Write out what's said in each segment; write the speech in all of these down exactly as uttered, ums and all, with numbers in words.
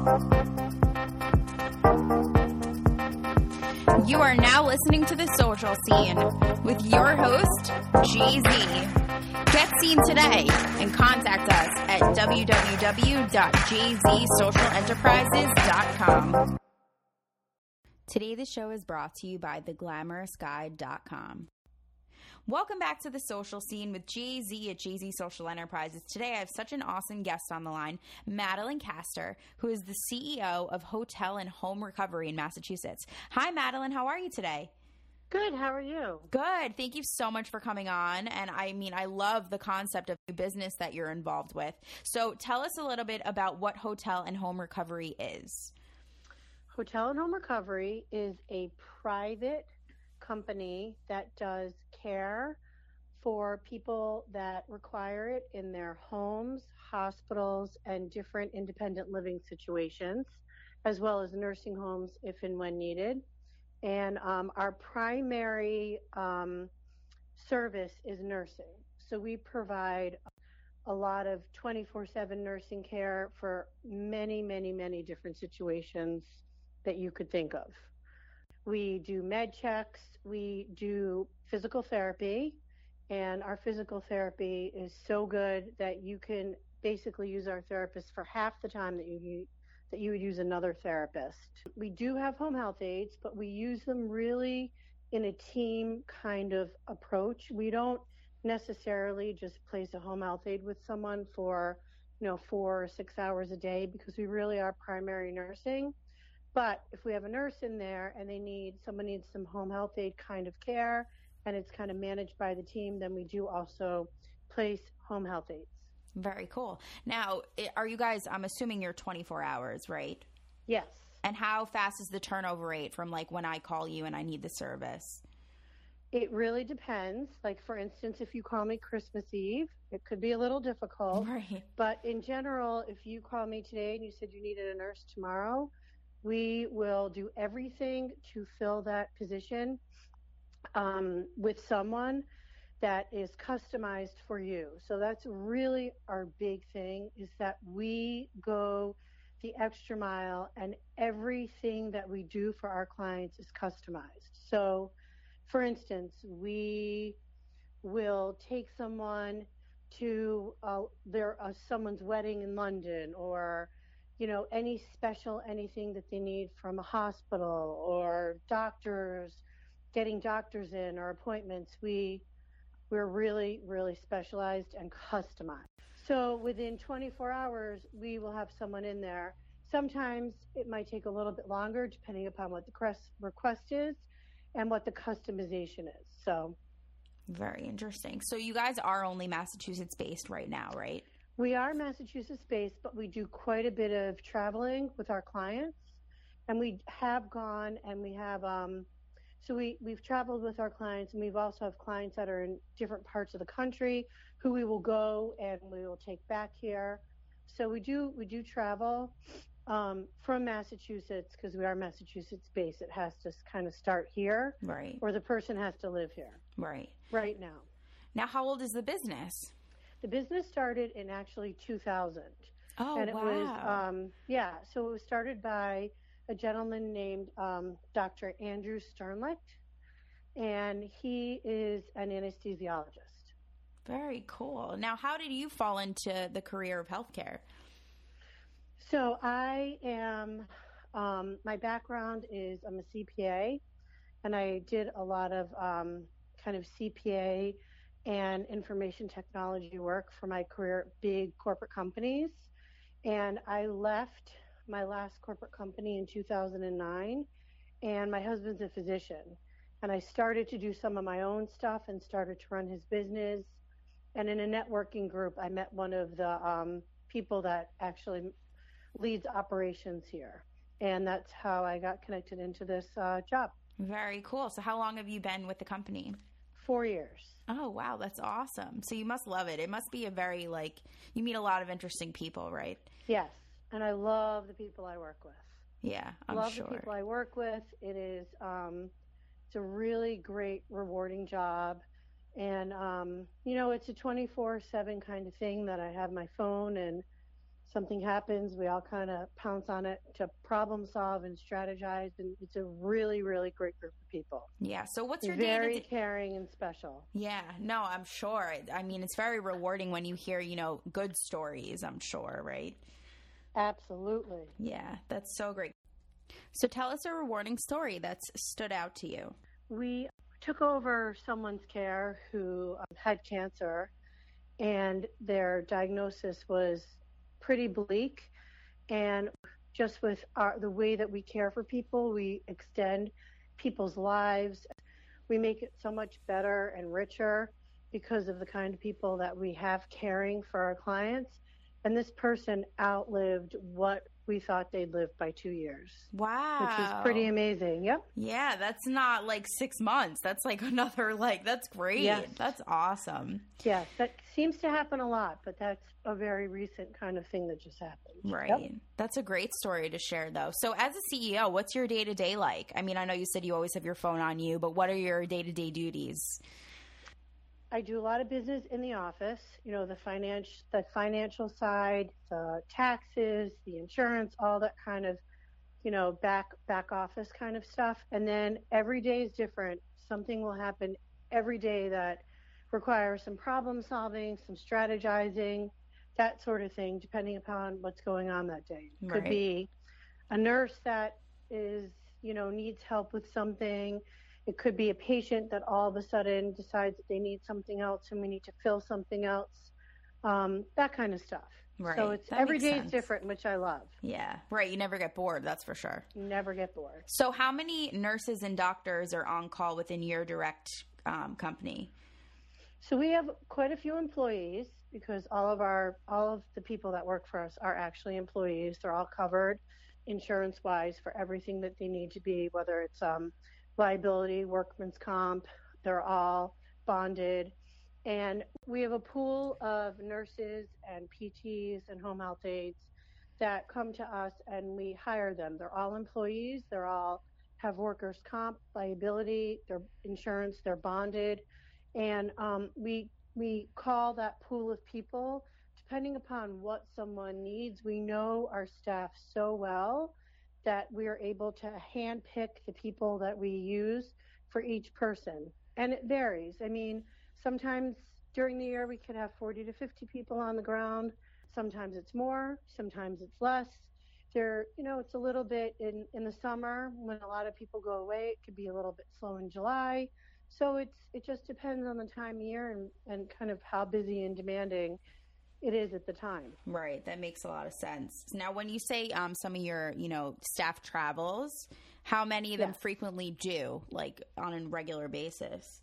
You are now listening to The Social Scene with your host, Jay Z. Get seen today and contact us at w w w dot j z social enterprises dot com. Today the show is brought to you by the glamorous guide dot com. Welcome back to The Social Scene with Jay Z at Jay Z Social Enterprises. Today I have such an awesome guest on the line, Madeline Castor, who is the C E O of Hotel and Home Recovery in Massachusetts. Hi, Madeline. How are you today? Good. How are you? Good. Thank you so much for coming on. And I mean, I love the concept of the business that you're involved with. So tell us a little bit about what Hotel and Home Recovery is. Hotel and Home Recovery is a private company that does care for people that require it in their homes, hospitals, and different independent living situations, as well as nursing homes if and when needed. And um, our primary um, service is nursing. So we provide a lot of twenty-four seven nursing care for many, many, many different situations that you could think of. We do med checks, we do physical therapy, and our physical therapy is so good that you can basically use our therapist for half the time that you that you would use another therapist. We do have home health aides, but we use them really in a team kind of approach. We don't necessarily just place a home health aide with someone for, you know, four or six hours a day because we really are primary nursing. But if we have a nurse in there and they need, someone needs some home health aide kind of care and it's kind of managed by the team, then we do also place home health aides. Very cool. Now, are you guys, I'm assuming you're twenty-four hours, right? Yes. And how fast is the turnover rate from like when I call you and I need the service? It really depends. Like, for instance, if you call me Christmas Eve, it could be a little difficult. Right. But in general, if you call me today and you said you needed a nurse tomorrow, we will do everything to fill that position um, with someone that is customized for you. So that's really our big thing, is that we go the extra mile and everything that we do for our clients is customized. So, for instance, we will take someone to uh, their uh, someone's wedding in London, or you know, any special anything that they need from a hospital or doctors, getting doctors in or appointments. We, we're really, really specialized and customized. So within twenty-four hours, we will have someone in there. Sometimes it might take a little bit longer depending upon what the request is and what the customization is. So very interesting. So you guys are only Massachusetts based right now, right? We are Massachusetts-based, but we do quite a bit of traveling with our clients, and we have gone and we have, um, so we, we've traveled with our clients, and we've also have clients that are in different parts of the country who we will go and we will take back here. So we do, we do travel um, from Massachusetts because we are Massachusetts-based. It has to kind of start here, right? Or the person has to live here, right? Right now. Now, how old is the business? The business started in actually two thousand. Oh, and it wow. was, um, yeah, so it was started by a gentleman named um, Doctor Andrew Sternlicht, and he is an anesthesiologist. Very cool. Now, how did you fall into the career of healthcare? So I am, um, my background is I'm a C P A, and I did a lot of um, kind of C P A and information technology work for my career at big corporate companies. And I left my last corporate company in two thousand nine, and my husband's a physician. And I started to do some of my own stuff and started to run his business. And in a networking group, I met one of the um, people that actually leads operations here. And that's how I got connected into this uh, job. Very cool. So how long have you been with the company? Four years. Oh, wow. That's awesome. So you must love it. It must be a very, like, you meet a lot of interesting people, right? Yes. And I love the people I work with. Yeah, I'm love sure. Love the people I work with. It is, um, it's a really great, rewarding job. And, um, you know, it's a twenty-four seven kind of thing that I have my phone, and something happens, we all kind of pounce on it to problem solve and strategize. And it's a really, really great group of people. Yeah. So what's your very day-to-day? caring and special. Yeah. No, I'm sure. I mean, it's very rewarding when you hear, you know, good stories, I'm sure, right? Absolutely. Yeah, that's so great. So tell us a rewarding story that's stood out to you. We took over someone's care who um, had cancer, and their diagnosis was pretty bleak. And just with our, the way that we care for people, we extend people's lives. We make it so much better and richer because of the kind of people that we have caring for our clients. And this person outlived what we thought they'd live by two years. Wow. Which is pretty amazing. Yep. Yeah, that's not like six months. That's like another, like, that's great. Yes. That's awesome. Yes, that seems to happen a lot, but that's a very recent kind of thing that just happened. Right. Yep. That's a great story to share, though. So as a C E O, what's your day-to-day like? I mean, I know you said you always have your phone on you, but what are your day-to-day duties? I do a lot of business in the office, you know, the financial, the financial side, the taxes, the insurance, all that kind of, you know, back, back office kind of stuff. And then every day is different. Something will happen every day that requires some problem solving, some strategizing, that sort of thing, depending upon what's going on that day. It could Right. be a nurse that is, you know, needs help with something. It could be a patient that all of a sudden decides that they need something else and we need to fill something else, um, that kind of stuff. Right. So it's That every makes day sense. is different, which I love. Yeah. Right. You never get bored. That's for sure. Never get bored. So how many nurses and doctors are on call within your direct um, company? So we have quite a few employees because all of our all of the people that work for us are actually employees. They're all covered insurance wise for everything that they need to be, whether it's um, liability, workman's comp. They're all bonded. And we have a pool of nurses and P Ts and home health aides that come to us and we hire them. They're all employees. They're all have workers' comp, liability, their insurance, they're bonded. And um, we we call that pool of people depending upon what someone needs. We know our staff so well that we are able to handpick the people that we use for each person. And it varies. I mean, sometimes during the year we could have forty to fifty people on the ground. Sometimes it's more, sometimes it's less. There, you know, it's a little bit in, in the summer when a lot of people go away. It could be a little bit slow in July. So it's it just depends on the time of year and, and kind of how busy and demanding it is at the time. Right. That makes a lot of sense. Now, when you say um, some of your, you know, staff travels, how many of them Yes. frequently do, like on a regular basis?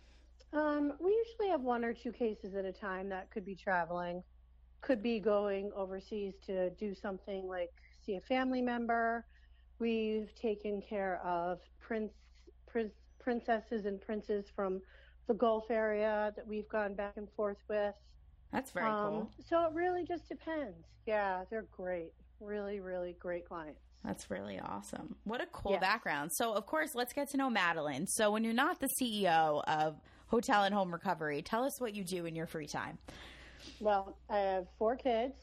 Um, we usually have one or two cases at a time that could be traveling, could be going overseas to do something like see a family member. We've taken care of prince, prince, princesses and princes from the Gulf area that we've gone back and forth with. That's very Um, cool. So it really just depends. Yeah, they're great. Really, really great clients. That's really awesome. What a cool Yes. background. So, of course, let's get to know Madeline. So, when you're not the C E O of Hotel and Home Recovery, tell us what you do in your free time. Well, I have four kids,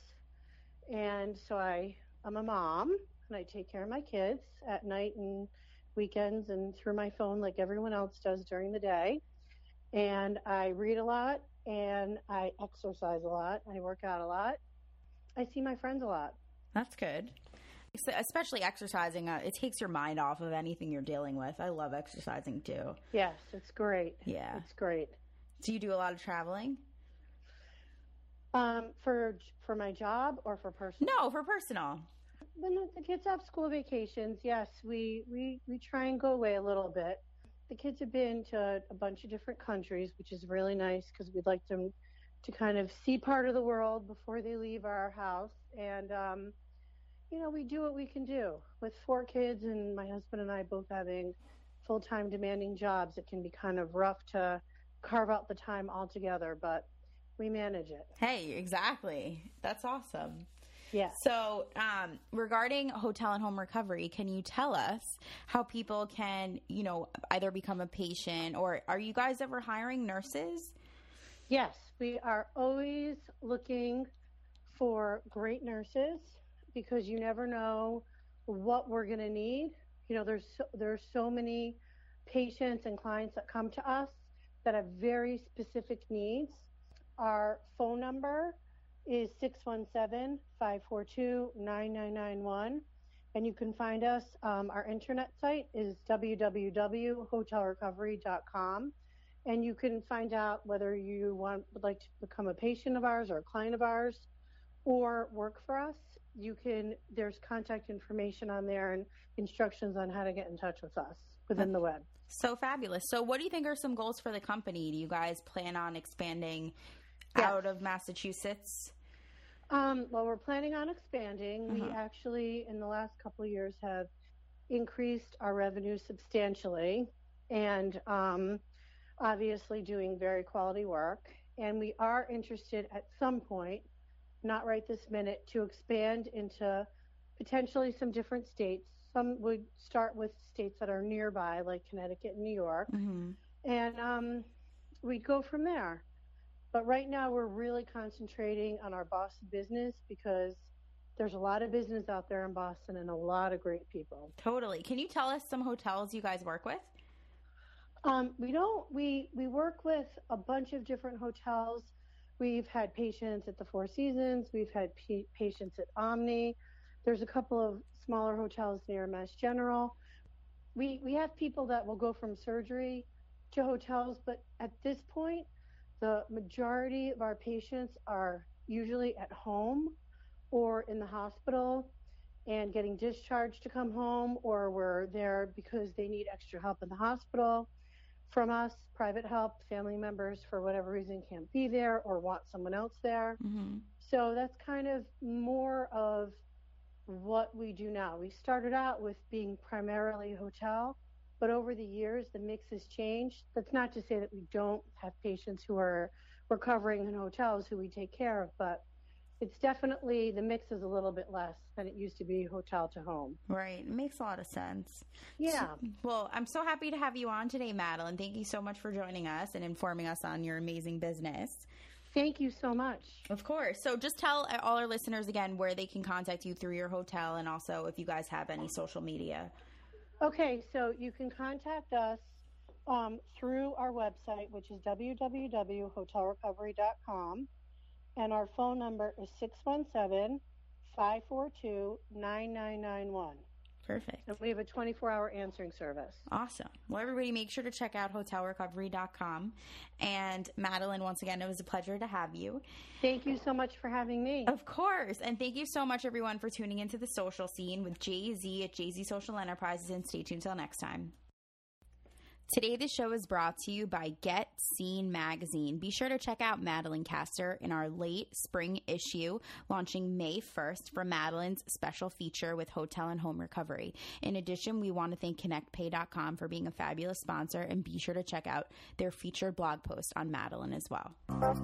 and so I, I'm a mom, and I take care of my kids at night and weekends and through my phone like everyone else does during the day. And I read a lot, and I exercise a lot. I work out a lot. I see my friends a lot. That's good. So, especially exercising, uh, it takes your mind off of anything you're dealing with. I love exercising too. Yes, it's great. Yeah. It's great. Do you do a lot of traveling? Um, for for my job or for personal? No, for personal. When the, the kids have school vacations, yes, we, we, we try and go away a little bit. The kids have been to a bunch of different countries, which is really nice because we'd like them to kind of see part of the world before they leave our house. And, um, you know, we do what we can do. With four kids and my husband and I both having full-time demanding jobs, it can be kind of rough to carve out the time altogether, but we manage it. Hey, exactly. That's awesome. Yeah. So, um, regarding Hotel and Home Recovery, can you tell us how people can, you know, either become a patient or are you guys ever hiring nurses? Yes, we are always looking for great nurses because you never know what we're going to need. You know, there's so, there's so many patients and clients that come to us that have very specific needs. Our phone number is six one seven, five four two, nine nine nine one. And you can find us, um, our internet site is w w w dot hotel recovery dot com. And you can find out whether you want would like to become a patient of ours or a client of ours or work for us. You can, there's contact information on there and instructions on how to get in touch with us within the web. So fabulous. So what do you think are some goals for the company? Do you guys plan on expanding Yes. out of Massachusetts? Um, well, we're planning on expanding. Uh-huh. We actually, in the last couple of years, have increased our revenue substantially and um, obviously doing very quality work. And we are interested at some point, not right this minute, to expand into potentially some different states. Some would start with states that are nearby, like Connecticut and New York. Mm-hmm. And um, we'd go from there. But right now we're really concentrating on our Boston business because there's a lot of business out there in Boston and a lot of great people. Totally. Can you tell us some hotels you guys work with? Um, we don't, we, we work with a bunch of different hotels. We've had patients at the Four Seasons. We've had p- patients at Omni. There's a couple of smaller hotels near Mass General. We, we have people that will go from surgery to hotels, but at this point, the majority of our patients are usually at home or in the hospital and getting discharged to come home, or we're there because they need extra help in the hospital from us, private help, family members for whatever reason can't be there or want someone else there. Mm-hmm. So that's kind of more of what we do now. We started out with being primarily a hotel, but over the years, the mix has changed. That's not to say that we don't have patients who are recovering in hotels who we take care of, but it's definitely, the mix is a little bit less than it used to be hotel to home. Right. It makes a lot of sense. Yeah. So, well, I'm so happy to have you on today, Madeline. Thank you so much for joining us and informing us on your amazing business. Thank you so much. Of course. So just tell all our listeners again where they can contact you through your hotel and also if you guys have any social media. Okay, so you can contact us um, through our website, which is w w w dot hotel recovery dot com, and our phone number is six one seven, five four two, nine nine nine one. Perfect. And we have a twenty-four hour answering service. Awesome. Well, everybody make sure to check out hotel recovery dot com. And Madeline, once again, it was a pleasure to have you. Thank you so much for having me. Of course. And thank you so much, everyone, for tuning into The Social Scene with Jay-Z at Jay-Z Social Enterprises. And stay tuned till next time. Today, the show is brought to you by Get Seen Magazine. Be sure to check out Madeline Castor in our late spring issue, launching May first for Madeline's special feature with Hotel and Home Recovery. In addition, we want to thank Connect Pay dot com for being a fabulous sponsor, and be sure to check out their featured blog post on Madeline as well.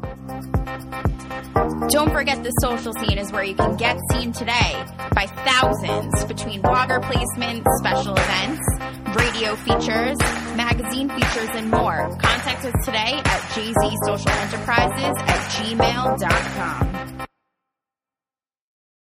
Don't forget, The Social Scene is where you can get seen today by thousands between blogger placements, special events, radio features, magazine features, and more. Contact us today at Jay Z Social Enterprises at gmail dot com.